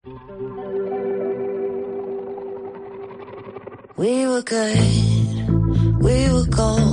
We were good, we were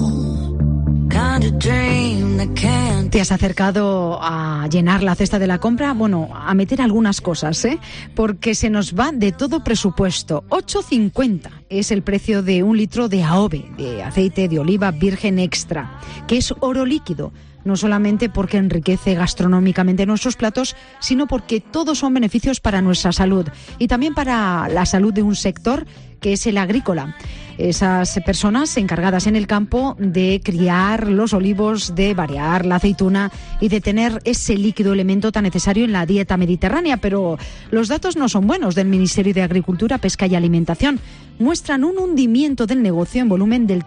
gold, kind of dream that can't... ¿Te has acercado a llenar la cesta de la compra? Bueno, a meter algunas cosas, porque se nos va de todo presupuesto. 8,50 es el precio de 1 litro de AOVE, de aceite de oliva virgen extra, que es oro líquido. No solamente porque enriquece gastronómicamente nuestros platos, sino porque todos son beneficios para nuestra salud y también para la salud de un sector que es el agrícola. Esas personas encargadas en el campo de criar los olivos, de variar la aceituna y de tener ese líquido elemento tan necesario en la dieta mediterránea. Pero los datos no son buenos del Ministerio de Agricultura, Pesca y Alimentación. Muestran un hundimiento del negocio en volumen del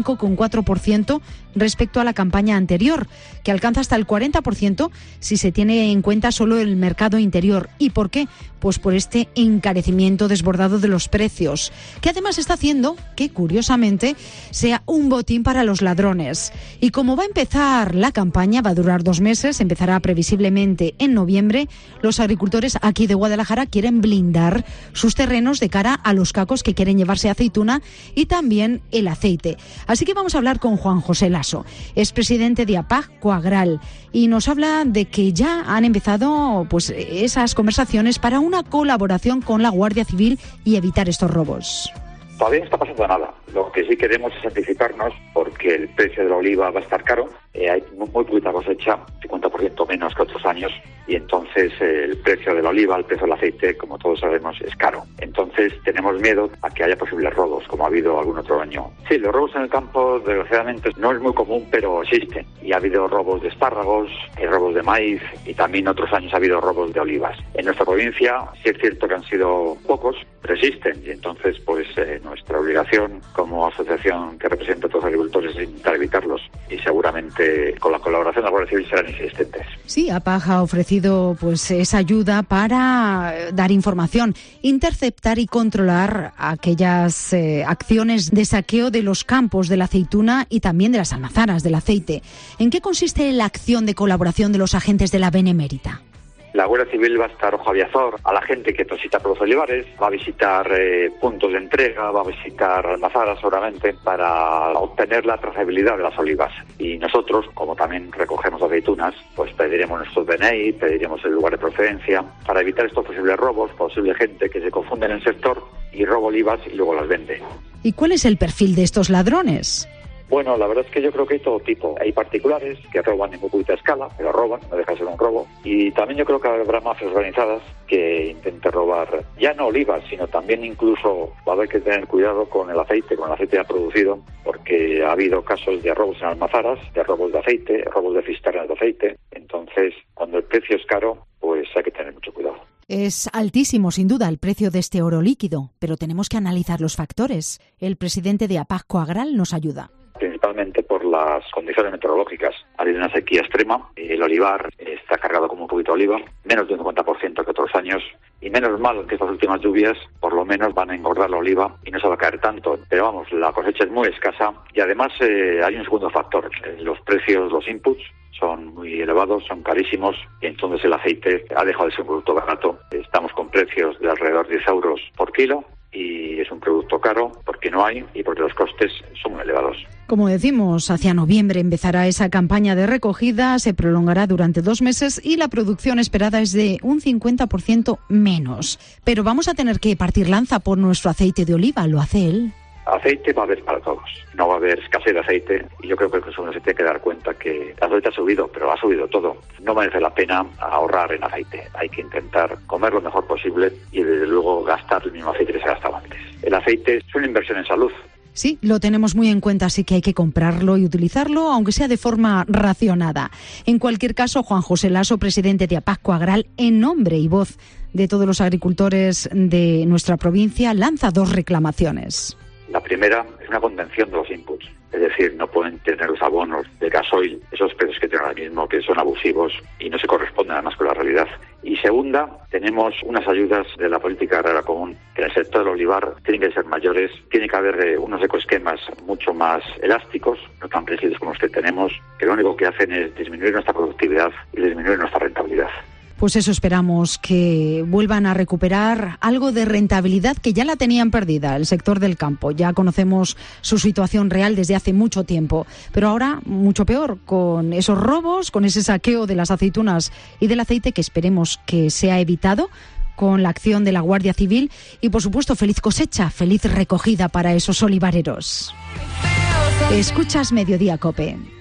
35,4% respecto a la campaña anterior, que alcanza hasta el 40% si se tiene en cuenta solo el mercado interior. ¿Y por qué? Pues por este encarecimiento desbordado de los precios, que además está haciendo que, curiosamente, sea un botín para los ladrones. Y como va a empezar la campaña, va a durar 2 meses, empezará previsiblemente en noviembre, los agricultores aquí de Guadalajara quieren blindar sus terrenos de cara a los cacos que quieren llevarse aceituna y también el aceite. Así que vamos a hablar con Juan José Laso, es presidente de APAC Coagral, y nos habla de que ya han empezado pues esas conversaciones para una colaboración con la Guardia Civil y evitar estos robos. Todavía no está pasando nada. Lo que sí queremos es anticiparnos porque el precio de la oliva va a estar caro. Hay muy poquita cosecha, 50% menos que otros años, y entonces el precio de la oliva, el precio del aceite, como todos sabemos, es caro. Entonces tenemos miedo a que haya posibles robos, como ha habido algún otro año. Sí, los robos en el campo, desgraciadamente, no es muy común, pero existen. Y ha habido robos de espárragos, robos de maíz, y también otros años ha habido robos de olivas. En nuestra provincia sí es cierto que han sido pocos, pero existen. Y entonces, pues nuestra obligación como asociación que representa a todos los agricultores es intentar evitarlos. Y seguramente con la colaboración de la Guardia Civil serán inexistentes. Sí, APAC ha ofrecido pues esa ayuda para dar información, interceptar y controlar aquellas acciones de saqueo de los campos de la aceituna y también de las almazaras del aceite. ¿En qué consiste la acción de colaboración de los agentes de la Benemérita? La Guardia Civil va a estar ojo aviazor a la gente que transita por los olivares, va a visitar puntos de entrega, va a visitar almazaras seguramente para obtener la trazabilidad de las olivas. Y nosotros, como también recogemos aceitunas, pues pediremos nuestros DNI, pediremos el lugar de procedencia para evitar estos posibles robos, posible gente que se confunde en el sector y roba olivas y luego las vende. ¿Y cuál es el perfil de estos ladrones? Bueno, la verdad es que yo creo que hay todo tipo. Hay particulares que roban en muy poquita escala, pero roban, no deja de ser un robo. Y también yo creo que habrá mafias organizadas que intenten robar, ya no olivas, sino también incluso va a haber que tener cuidado con el aceite ya producido, porque ha habido casos de robos en almazaras, de robos de aceite, robos de cisternas de aceite. Entonces, cuando el precio es caro, pues hay que tener mucho cuidado. Es altísimo, sin duda, el precio de este oro líquido, pero tenemos que analizar los factores. El presidente de APAC Coagral nos ayuda. Principalmente por las condiciones meteorológicas. Ha habido una sequía extrema, el olivar está cargado como un poquito de oliva, menos de un 50% que otros años, y menos mal que estas últimas lluvias por lo menos van a engordar la oliva y no se va a caer tanto. Pero vamos, la cosecha es muy escasa y además hay un segundo factor, los precios, los inputs son muy elevados, son carísimos, y entonces el aceite ha dejado de ser un producto barato. Estamos con precios de alrededor de 10 euros por kilo, y es un producto caro porque no hay y porque los costes son muy elevados. Como decimos, hacia noviembre empezará esa campaña de recogida, se prolongará durante 2 meses y la producción esperada es de un 50% menos. Pero vamos a tener que partir lanza por nuestro aceite de oliva, ¿lo hace él? Aceite va a haber para todos, no va a haber escasez de aceite, y yo creo que uno se tiene que dar cuenta que el aceite ha subido, pero ha subido todo. No merece la pena ahorrar en aceite, hay que intentar comer lo mejor posible y desde luego gastar el mismo aceite que se gastaba antes. El aceite es una inversión en salud. Sí, lo tenemos muy en cuenta, así que hay que comprarlo y utilizarlo, aunque sea de forma racionada. En cualquier caso, Juan José Laso, presidente de APAC Coagral, en nombre y voz de todos los agricultores de nuestra provincia, lanza 2 reclamaciones. La primera es una contención de los inputs, es decir, no pueden tener los abonos de gasoil, esos precios que tienen ahora mismo, que son abusivos y no se corresponden además con la realidad. Y segunda, tenemos unas ayudas de la política agraria común, que en el sector del olivar tienen que ser mayores, tiene que haber unos ecoesquemas mucho más elásticos, no tan rígidos como los que tenemos, que lo único que hacen es disminuir nuestra productividad y disminuir nuestra rentabilidad. Pues eso esperamos, que vuelvan a recuperar algo de rentabilidad que ya la tenían perdida el sector del campo. Ya conocemos su situación real desde hace mucho tiempo, pero ahora mucho peor, con esos robos, con ese saqueo de las aceitunas y del aceite, que esperemos que sea evitado con la acción de la Guardia Civil, y por supuesto feliz cosecha, feliz recogida para esos olivareros. Escuchas Mediodía COPE.